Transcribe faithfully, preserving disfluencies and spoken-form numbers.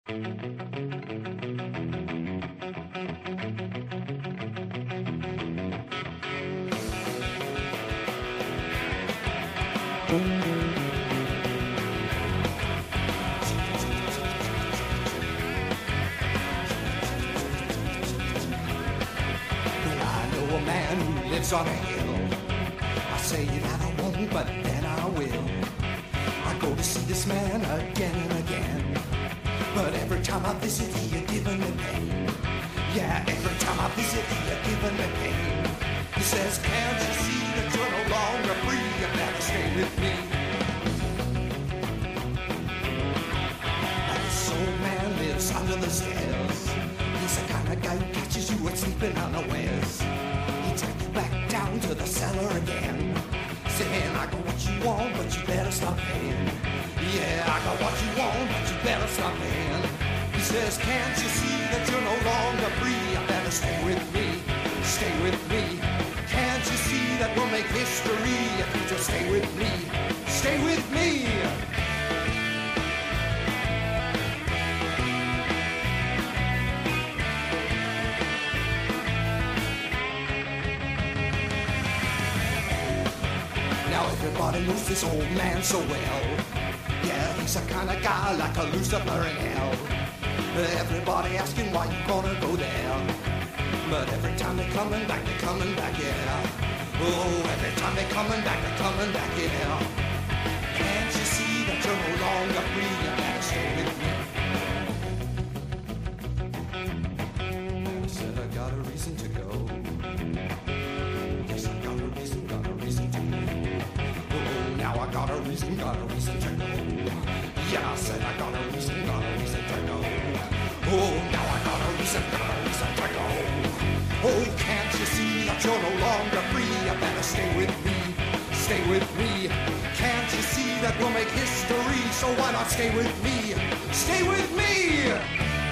A man who lives on a hill. I say that I won't, but then I will. I go to see this man again and again, but every time I visit he a giving me pain. Yeah, every time I visit he a giving me pain. He says, can't you see that you're no longer free? You better stay with me. Now this old man lives under the stairs. He's the kind of guy who catches you at sleeping unawares. Take you back down to the cellar again, saying, I got what you want, but you better stop paying. Yeah, I got what you want, but you better stop paying. He says, can't you see that you're no longer free? I better stay with me, stay with me. Can't you see that we'll make history if you just stay with me, stay with me. Everybody knows this old man so well. Yeah, he's the kind of guy like a Lucifer in hell. Everybody asking why you gonna go there, but every time they're coming back, they're coming back, yeah. Oh, every time they're coming back, they're coming back, yeah. Can't you see that you're no longer free? You better stay with me. I said I got a reason to go. Yes, I got a reason, got a reason to go. Now I got a reason, got a reason to go. Yeah, I said I got a reason, got a reason to go. Oh, now I got a reason, got a reason to go. Oh, can't you see that you're no longer free? You better stay with me, stay with me. Can't you see that we'll make history? So why not stay with me, stay with me?